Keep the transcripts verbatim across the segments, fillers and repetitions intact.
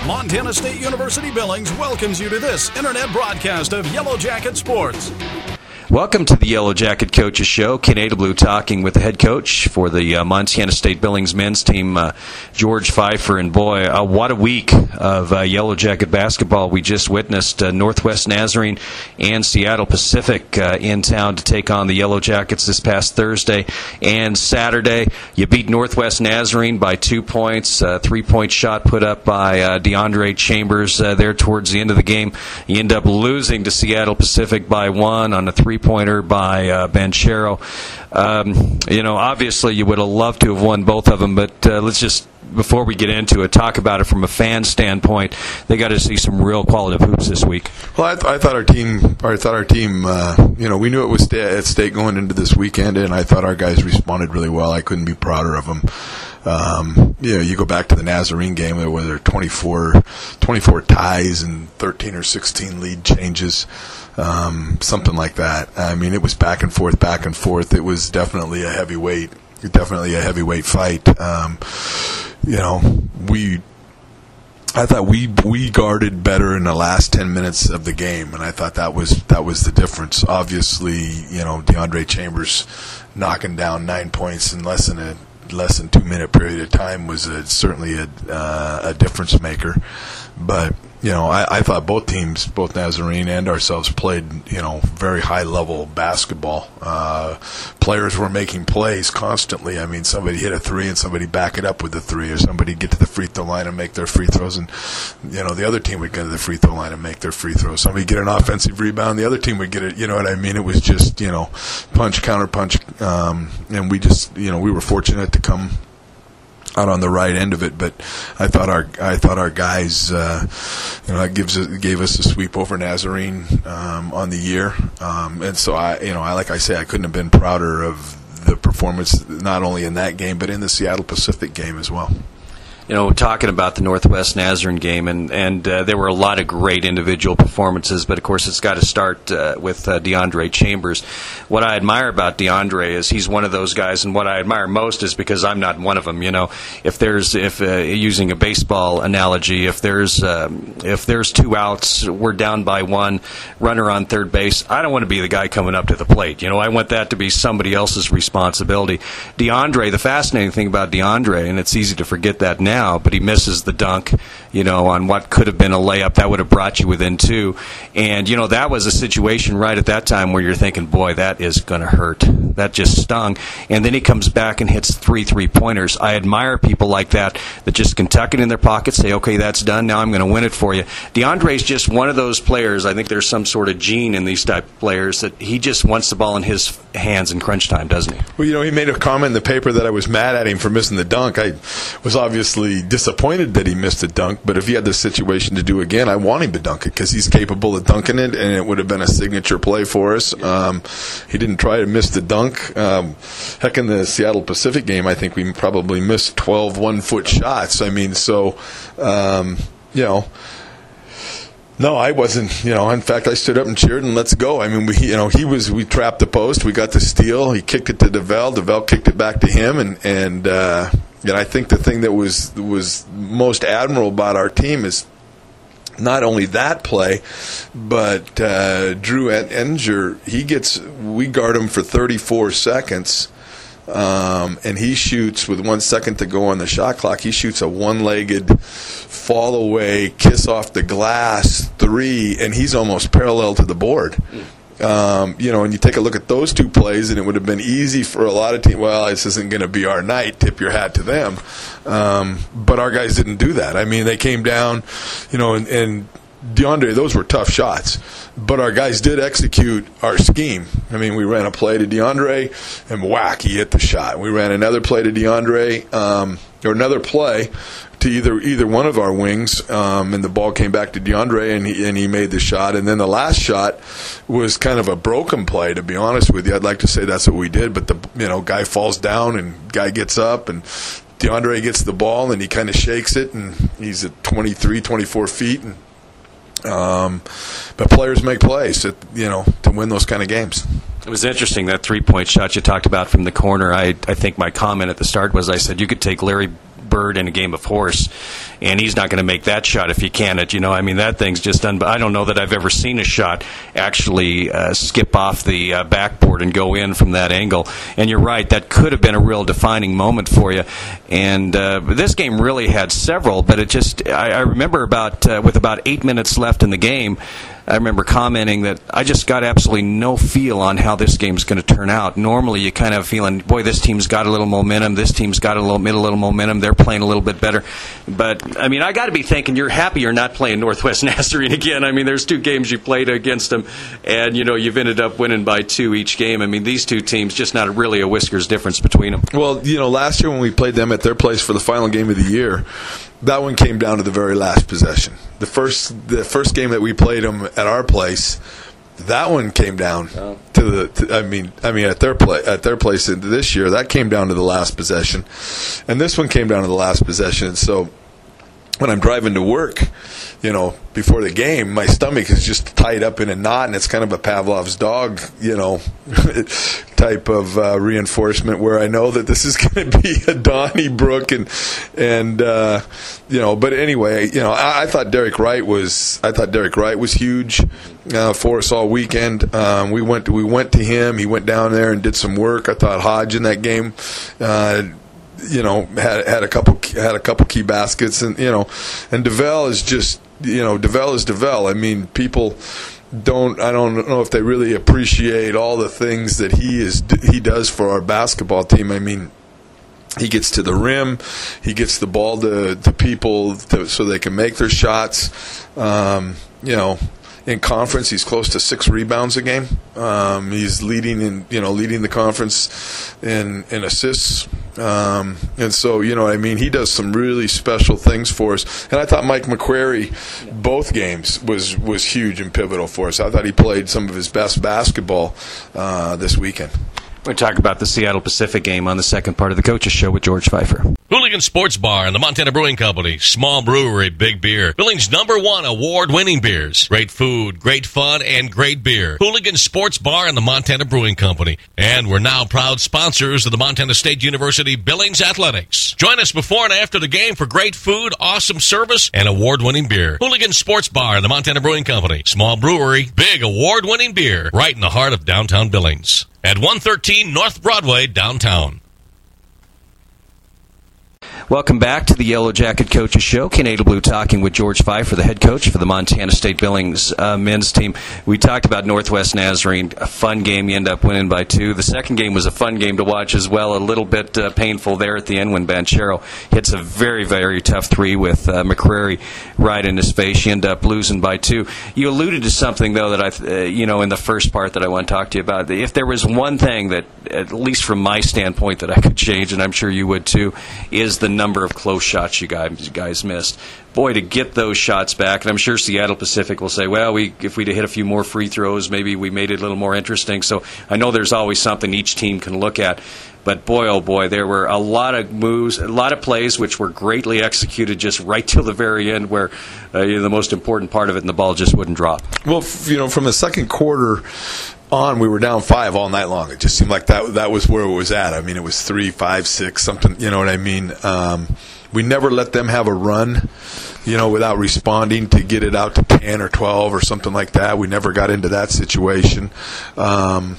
Montana State University Billings welcomes you to this internet broadcast of Yellow Jacket Sports. Welcome to the Yellow Jacket Coaches Show. Ken Adelblue talking with the head coach for the uh, Montana State Billings men's team, uh, George Pfeiffer. And boy, uh, what a week of uh, Yellow Jacket basketball we just witnessed. Uh, Northwest Nazarene and Seattle Pacific uh, in town to take on the Yellow Jackets this past Thursday and Saturday. You beat Northwest Nazarene by two points, a three-point shot put up by uh, DeAndre Chambers uh, there towards the end of the game. You end up losing to Seattle Pacific by one on a three pointer by uh, Banchero. Um, you know, obviously you would have loved to have won both of them, but uh, let's just, before we get into it, talk about it from a fan standpoint. They got to see some real quality hoops this week. Well, I, th- I thought our team, I thought our team, uh, you know, we knew it was sta- at stake going into this weekend, and I thought our guys responded really well. I couldn't be prouder of them. Um, you know, you go back to the Nazarene game where there were twenty-four, twenty-four ties and thirteen or sixteen lead changes, um, something like that. I mean, it was back and forth, back and forth. It was definitely a heavyweight, definitely a heavyweight fight. Um, you know, we, I thought we we guarded better in the last ten minutes of the game, and I thought that was that was the difference. Obviously, you know, DeAndre Chambers knocking down nine points in less than a less than two minute period of time was a, certainly a, uh, a difference maker. But, you know, I, I thought both teams, both Nazarene and ourselves, played, you know, very high level basketball. Uh, players were making plays constantly. I mean, somebody hit a three and somebody back it up with a three, or somebody get to the free throw line and make their free throws, and, you know, the other team would get to the free throw line and make their free throws. Somebody get an offensive rebound, the other team would get it. You know what I mean? It was just, you know, punch, counter punch, um, and we just, you know, we were fortunate to come out on the right end of it, but I thought our I thought our guys, uh, you know, that gives us, gave us a sweep over Nazarene um, on the year, um, and so I, you know, I like I say, I couldn't have been prouder of the performance, not only in that game but in the Seattle Pacific game as well. You know, talking about the Northwest Nazarene game, and, and uh, there were a lot of great individual performances, but of course it's got to start uh, with uh, DeAndre Chambers. What I admire about DeAndre is he's one of those guys, and what I admire most is because I'm not one of them. You know, if there's, if uh, using a baseball analogy, if there's um, if there's two outs, we're down by one, runner on third base, I don't want to be the guy coming up to the plate. You know, I want that to be somebody else's responsibility. DeAndre, the fascinating thing about DeAndre, and it's easy to forget that now, but he misses the dunk, you know, on what could have been a layup that would have brought you within two. And, you know, that was a situation right at that time where you're thinking, boy, that is going to hurt. That just stung. And then he comes back and hits three three-pointers. I admire people like that that just can tuck it in their pocket, say, okay, that's done, now I'm going to win it for you. DeAndre's just one of those players. I think there's some sort of gene in these type of players that he just wants the ball in his hands in crunch time, doesn't he? Well, you know, he made a comment in the paper that I was mad at him for missing the dunk. I was obviously disappointed that he missed a dunk, but if he had the situation to do again, I want him to dunk it because he's capable of dunking it, and it would have been a signature play for us. Um, he didn't try to miss the dunk. Um, heck, in the Seattle Pacific game, I think we probably missed twelve one-foot shots. I mean, so, um, you know, no, I wasn't, you know, in fact, I stood up and cheered and let's go. I mean, we, you know, he was, we trapped the post, we got the steal, he kicked it to DeVell, DeVell kicked it back to him, and, and, uh, and I think the thing that was, was most admirable about our team is not only that play, but, uh, Drew Ettinger, he gets, we guard him for thirty-four seconds. Um, and he shoots with one second to go on the shot clock. He shoots a one-legged fall away, kiss off the glass three, and he's almost parallel to the board. Um, you know, and you take a look at those two plays, and it would have been easy for a lot of teams. Well, this isn't going to be our night. Tip your hat to them. Um, but our guys didn't do that. I mean, they came down, you know, and, and DeAndre, those were tough shots. But our guys did execute our scheme. I mean, we ran a play to DeAndre, and whack, he hit the shot. We ran another play to DeAndre, um, or another play to either either one of our wings, um, and the ball came back to DeAndre, and he, and he made the shot. And then the last shot was kind of a broken play, to be honest with you. I'd like to say that's what we did, but the you know guy falls down, and guy gets up, and DeAndre gets the ball, and he kind of shakes it, and he's at twenty-three, twenty-four feet, and Um, but players make plays, to, you know, to win those kind of games. It was interesting, that three-point shot you talked about from the corner. I, I think my comment at the start was I said you could take Larry Bird in a game of horse, and he's not going to make that shot if he can it. You know, I mean, that thing's just done. But I don't know that I've ever seen a shot actually uh, skip off the uh, backboard and go in from that angle. And you're right, that could have been a real defining moment for you. And uh, this game really had several, but it just, I, I remember about uh, with about eight minutes left in the game, I remember commenting that I just got absolutely no feel on how this game's going to turn out. Normally, you kind of feeling, boy, this team's got a little momentum. This team's got a little, a little momentum. They're playing a little bit better. But, I mean, I got to be thinking you're happy you're not playing Northwest Nazarene again. I mean, there's two games you played against them, and, you know, you've ended up winning by two each game. I mean, these two teams, just not really a whiskers difference between them. Well, you know, last year when we played them at their place for the final game of the year, that one came down to the very last possession. The first the first game that we played them at our place, that one came down oh. to the. To, I mean, I mean at their play at their place this year, that came down to the last possession, and this one came down to the last possession. So when I'm driving to work, you know, before the game, my stomach is just tied up in a knot, and it's kind of a Pavlov's dog, you know, type of uh, reinforcement where I know that this is going to be a Donnybrook, and and uh, you know, but anyway, you know, I, I thought Derek Wright was, I thought Derek Wright was huge uh, for us all weekend. Um, we went to, we went to him. He went down there and did some work. I thought Hodge in that game. Uh, you know, had had a couple had a couple key baskets, and you know, and DeVell is just, you know, DeVell is DeVell. I mean, people don't. I don't know if they really appreciate all the things that he is he does for our basketball team. I mean, he gets to the rim, he gets the ball to to people to, so they can make their shots. Um, you know. In conference, he's close to six rebounds a game. Um, he's leading in, you know, leading the conference in in assists, um, and so, you know what I mean. He does some really special things for us. And I thought Mike McQuarrie, both games was was huge and pivotal for us. I thought he played some of his best basketball uh, this weekend. We're talking about the Seattle Pacific game on the second part of the Coaches Show with George Pfeiffer. Hooligan Sports Bar and the Montana Brewing Company. Small brewery, big beer. Billings' number one award-winning beers. Great food, great fun, and great beer. Hooligan Sports Bar and the Montana Brewing Company. And we're now proud sponsors of the Montana State University Billings Athletics. Join us before and after the game for great food, awesome service, and award-winning beer. Hooligan Sports Bar and the Montana Brewing Company. Small brewery, big award-winning beer. Right in the heart of downtown Billings. At one thirteen North Broadway, downtown. Welcome back to the Yellow Jacket Coaches Show. Canada Blue talking with George Pfeiffer, the head coach for the Montana State Billings uh, men's team. We talked about Northwest Nazarene, a fun game. You end up winning by two. The second game was a fun game to watch as well, a little bit uh, painful there at the end when Banchero hits a very, very tough three with uh, McCrary right in his face. You end up losing by two. You alluded to something, though, that I, uh, you know, in the first part that I want to talk to you about. If there was one thing that, at least from my standpoint, that I could change, and I'm sure you would too, is the number of close shots you guys, you guys missed. Boy, to get those shots back, and I'm sure Seattle Pacific will say, well, we if we'd hit a few more free throws, maybe we made it a little more interesting. So I know there's always something each team can look at. But boy, oh boy, there were a lot of moves, a lot of plays which were greatly executed just right till the very end where uh, you know, the most important part of it and the ball just wouldn't drop. Well, you know, from the second quarter on, we were down five all night long. It just seemed like that that was where it was at. I mean, it was three, five, six, something, you know what I mean? Um, we never let them have a run, you know, without responding to get it out to ten or twelve or something like that. We never got into that situation. Um,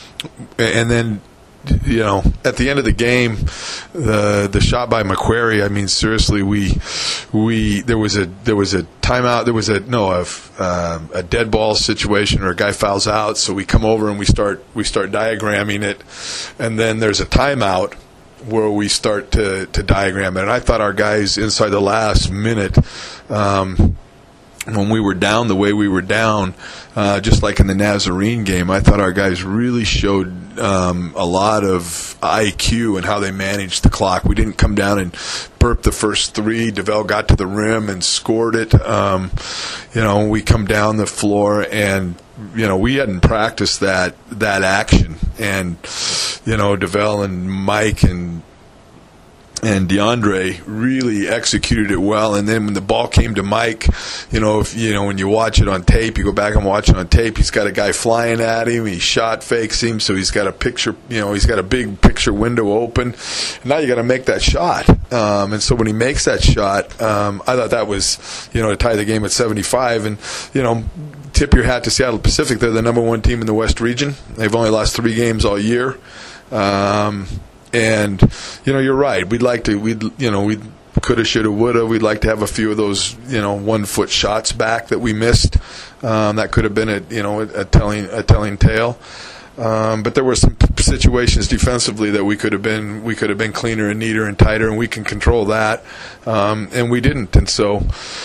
and then, you know, at the end of the game, the the shot by McQuarrie, I mean, seriously, we we there was a there was a timeout, there was a no a, uh, a dead ball situation, or a guy fouls out, so we come over and we start we start diagramming it, and then there's a timeout where we start to to diagram it. And I thought our guys inside the last minute, um, when we were down the way we were down, uh, just like in the Nazarene game, I thought our guys really showed um, a lot of I Q and how they managed the clock. We didn't come down and burp the first three. DeVell got to the rim and scored it. Um, you know, we come down the floor and, you know, we hadn't practiced that that action. And, you know, DeVell and Mike and And DeAndre really executed it well. And then when the ball came to Mike, you know, if you know when you watch it on tape, you go back and watch it on tape. He's got a guy flying at him. He shot fakes him, so he's got a picture. You know, he's got a big picture window open. And now you got to make that shot. Um, and so when he makes that shot, um, I thought that was, you know, to tie the game at seventy-five. And you know, tip your hat to Seattle Pacific. They're the number one team in the West region. They've only lost three games all year. Um, And, you know, you're right. We'd like to, we'd, you know, we coulda, shoulda, woulda. We'd like to have a few of those, you know, one-foot shots back that we missed. Um, that could have been a, you know, a, a telling, a telling tale. Um, but there were some situations defensively that we could have been, we could have been cleaner and neater and tighter, and we can control that. Um, and we didn't. And so,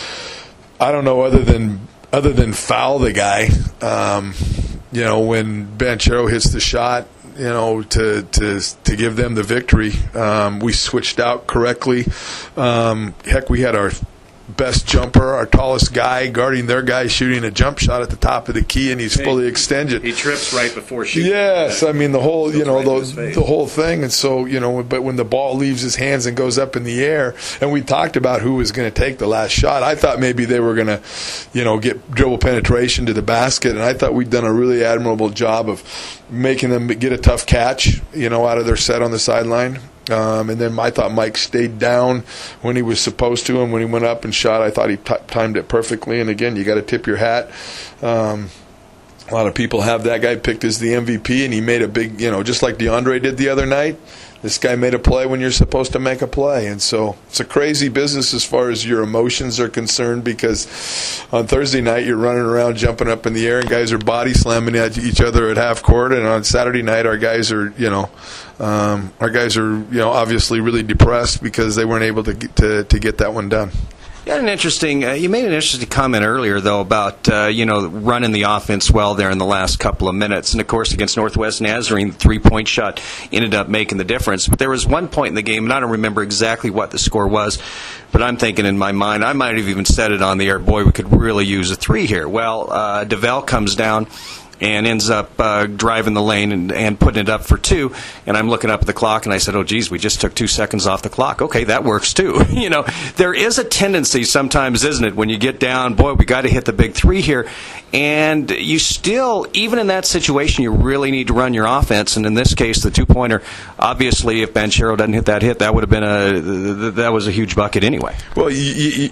I don't know, other than, other than foul the guy, um, you know, when Banchero hits the shot, you know, to to to give them the victory. Um, we switched out correctly. Um, heck, we had our best jumper, our tallest guy, guarding their guy, shooting a jump shot at the top of the key, and he's hey, fully extended. He trips right before shooting. Yes, I mean the whole, you know, right the, the whole thing. And so, you know, but when the ball leaves his hands and goes up in the air, and we talked about who was going to take the last shot, I thought maybe they were going to, you know, get dribble penetration to the basket, and I thought we'd done a really admirable job of making them get a tough catch, you know, out of their set on the sideline. Um, and then I thought Mike stayed down when he was supposed to, and when he went up and shot, I thought he t- timed it perfectly. And again, you got to tip your hat. Um, a lot of people have that guy picked as the M V P, and he made a big, you know, just like DeAndre did the other night. This guy made a play when you're supposed to make a play. And so it's a crazy business as far as your emotions are concerned, because on Thursday night you're running around jumping up in the air and guys are body slamming at each other at half court, and on Saturday night our guys are, you know, um, our guys are, you know, obviously really depressed because they weren't able to get, to, to get that one done. You had an interesting. Uh, you made an interesting comment earlier, though, about uh, you know running the offense well there in the last couple of minutes, and of course against Northwest Nazarene, the three-point shot ended up making the difference. But there was one point in the game, and I don't remember exactly what the score was, but I'm thinking in my mind, I might have even said it on the air. Boy, we could really use a three here. Well, uh, DeVell comes down and ends up uh, driving the lane and, and putting it up for two. And I'm looking up at the clock, and I said, oh, geez, we just took two seconds off the clock. Okay, that works, too. you know, there is a tendency sometimes, isn't it, when you get down, boy, we got to hit the big three here. And you still, even in that situation, you really need to run your offense. And in this case, the two-pointer, obviously, if Banchero doesn't hit that hit, that would have been a, that was a huge bucket anyway. Well, you... you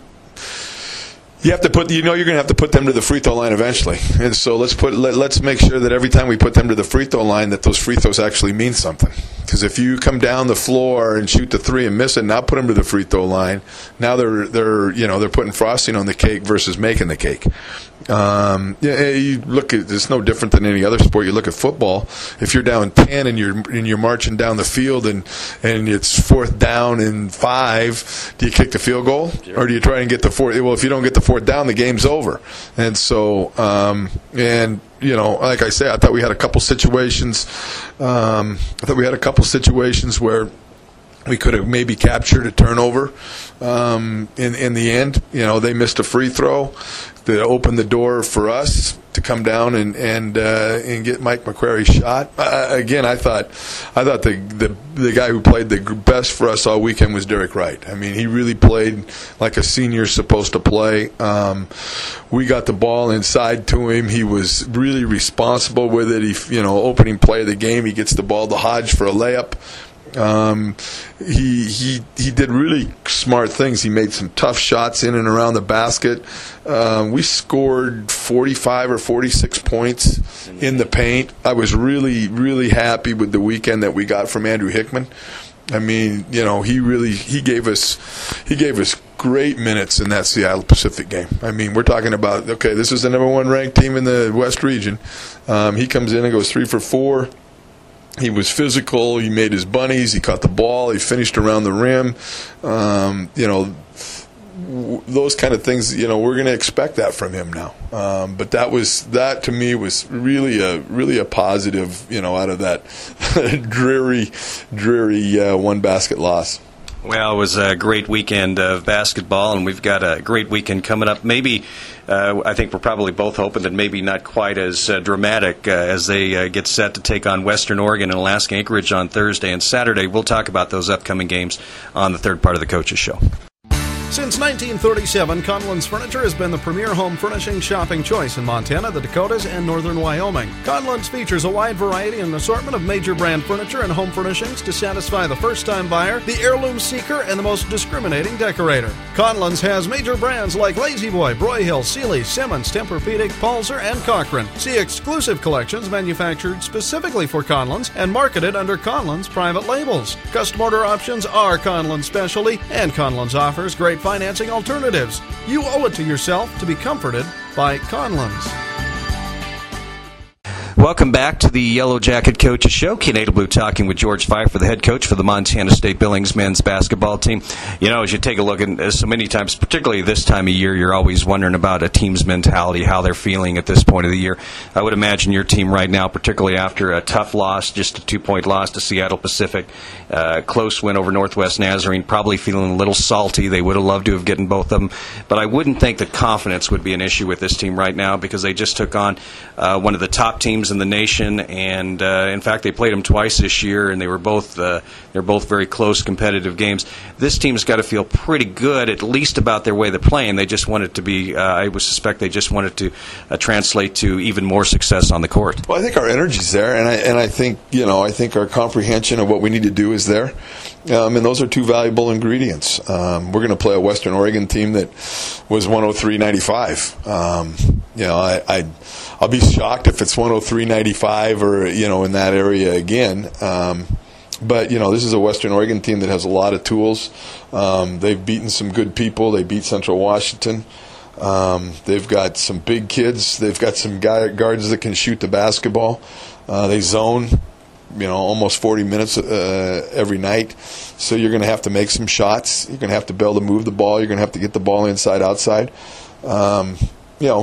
You have to put, you know, you're going to have to put them to the free throw line eventually, and so let's put, let, let's make sure that every time we put them to the free throw line, that those free throws actually mean something. Because if you come down the floor and shoot the three and miss it, now put them to the free throw line, now they're they're you know they're putting frosting on the cake versus making the cake. Um, yeah, you look at it's no different than any other sport. You look at football. If you're down ten and you're and you're marching down the field and and it's fourth down and five, do you kick the field goal or do you try and get the fourth? Well, if you don't get the fourth down, the game's over. And so, um, and you know, like I say, I thought we had a couple situations. Um, I thought we had a couple situations where we could have maybe captured a turnover. Um, in in the end, you know, they missed a free throw that opened the door for us to come down and and uh, and get Mike McQuarrie's shot. Uh, again, I thought I thought the, the the guy who played the best for us all weekend was Derek Wright. I mean, he really played like a senior's supposed to play. Um, we got the ball inside to him. He was really responsible with it. He, you know, opening play of the game, he gets the ball to Hodge for a layup. Um, he he he did really smart things. He made some tough shots in and around the basket. Um, we scored forty-five or forty-six points in the paint. I was really really happy with the weekend that we got from Andrew Hickman. I mean, you know, he really he gave us he gave us great minutes in that Seattle Pacific game. I mean, we're talking about, okay, this is the number one ranked team in the West region. Um, he comes in and goes three for four. He was physical. He made his bunnies. He caught the ball. He finished around the rim. Um, you know, w- those kind of things. You know, we're going to expect that from him now. Um, but that was that to me was really a really a positive. You know, out of that dreary, dreary uh, one basket loss. Well, it was a great weekend of basketball, and we've got a great weekend coming up. Maybe, uh, I think we're probably both hoping that maybe not quite as uh, dramatic uh, as they uh, get set to take on Western Oregon and Alaska Anchorage on Thursday and Saturday. We'll talk about those upcoming games on the third part of the Coaches Show. Since nineteen thirty-seven, Conlon's Furniture has been the premier home furnishing shopping choice in Montana, the Dakotas, and northern Wyoming. Conlon's features a wide variety and assortment of major brand furniture and home furnishings to satisfy the first-time buyer, the heirloom seeker, and the most discriminating decorator. Conlon's has major brands like La-Z-Boy, Broyhill, Sealy, Simmons, Tempur-Pedic, Pulsar, and Cochrane. See exclusive collections manufactured specifically for Conlon's and marketed under Conlon's private labels. Custom order options are Conlon's specialty, and Conlon's offers great financing alternatives. You owe it to yourself to be comforted by Conlon's. Welcome back to the Yellow Jacket Coaches Show. Ken Adelblue talking with George Pfeiffer, the head coach for the Montana State Billings men's basketball team. You know, as you take a look at so many times, particularly this time of year, you're always wondering about a team's mentality, how they're feeling at this point of the year. I would imagine your team right now, particularly after a tough loss, just a two-point loss to Seattle Pacific, uh, close win over Northwest Nazarene, probably feeling a little salty. They would have loved to have gotten both of them. But I wouldn't think that confidence would be an issue with this team right now because they just took on uh, one of the top teams in the nation, and uh, in fact, they played them twice this year, and they were both uh, they're both very close, competitive games. This team's got to feel pretty good, at least about their way they're playing. They just want it to be. Uh, I would suspect they just want it to uh, translate to even more success on the court. Well, I think our energy's there, and I and I think you know I think our comprehension of what we need to do is there, um, and those are two valuable ingredients. Um, we're going to play a Western Oregon team that was one oh three ninety-five. Um, you know, I. I I'll be shocked if it's one oh three ninety-five or, you know, in that area again. Um, but, you know, this is a Western Oregon team that has a lot of tools. Um, they've beaten some good people. They beat Central Washington. Um, they've got some big kids. They've got some guy, guards that can shoot the basketball. Uh, they zone, you know, almost forty minutes uh, every night. So you're going to have to make some shots. You're going to have to be able to move the ball. You're going to have to get the ball inside, outside. Um, you know,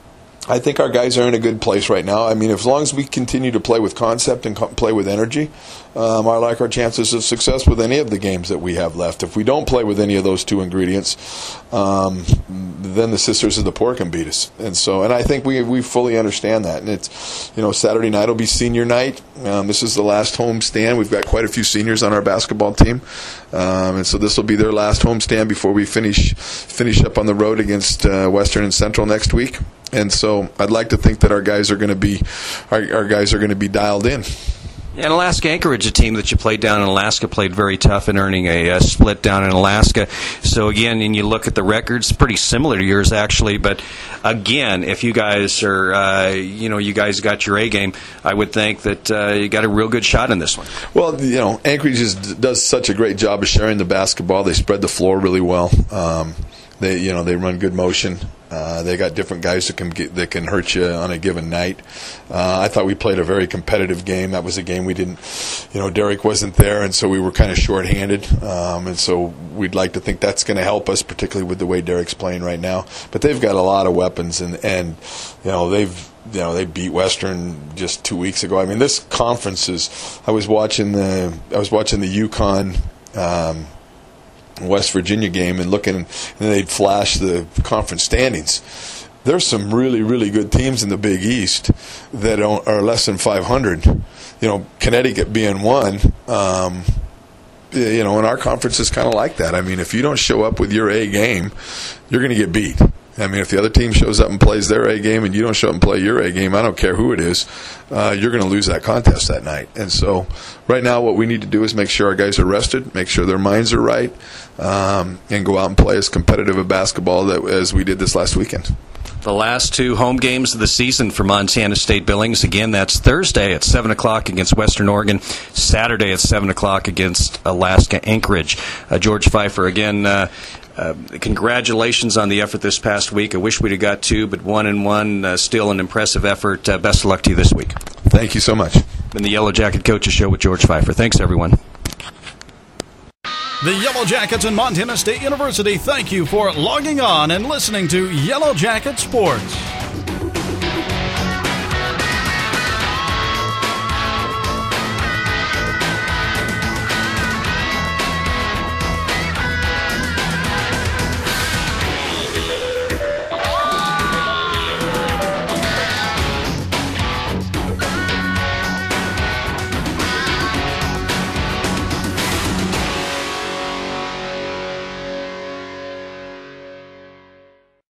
I think our guys are in a good place right now. I mean, as long as we continue to play with concept and co- play with energy, um, I like our chances of success with any of the games that we have left. If we don't play with any of those two ingredients, um, then the Sisters of the Poor can beat us. And so, and I think we we fully understand that. And it's, you know, Saturday night will be senior night. Um, this is the last home stand. We've got quite a few seniors on our basketball team, um, and so this will be their last home stand before we finish finish up on the road against uh, Western and Central next week. And so I'd like to think that our guys are going to be our, our guys are going to be dialed in. And Alaska Anchorage, a team that you played down in Alaska, played very tough in earning a, a split down in Alaska. So, again, and you look at the records, pretty similar to yours, actually. But, again, if you guys are, uh, you know, you guys got your A game, I would think that uh, you got a real good shot in this one. Well, you know, Anchorage is, does such a great job of sharing the basketball. They spread the floor really well. Um, they, you know, they run good motion. Uh, they got different guys that can get, that can hurt you on a given night. Uh, I thought we played a very competitive game. That was a game we didn't, you know, Derek wasn't there, and so we were kind of shorthanded. Um, and so we'd like to think that's going to help us, particularly with the way Derek's playing right now. But they've got a lot of weapons, and, and you know, they've you know they beat Western just two weeks ago. I mean, this conference is. I was watching the I was watching the UConn. Um, West Virginia game and looking, and they'd flash the conference standings. There's some really, really good teams in the Big East that are less than five hundred. You know, Connecticut being one. Um, you know, and our conference is kind of like that. I mean, if you don't show up with your A game, you're going to get beat. I mean, if the other team shows up and plays their A game and you don't show up and play your A game, I don't care who it is, uh, you're going to lose that contest that night. And so right now what we need to do is make sure our guys are rested, make sure their minds are right, um, and go out and play as competitive a basketball that, as we did this last weekend. The last two home games of the season for Montana State Billings. Again, that's Thursday at seven o'clock against Western Oregon, Saturday at seven o'clock against Alaska Anchorage. Uh, George Pfeiffer, again, uh, uh, congratulations on the effort this past week. I wish we'd have got two, but one and one, uh, still an impressive effort. Uh, best of luck to you this week. Thank you so much. Been the Yellow Jacket Coaches Show with George Pfeiffer. Thanks, everyone. The Yellow Jackets and Montana State University thank you for logging on and listening to Yellow Jacket Sports.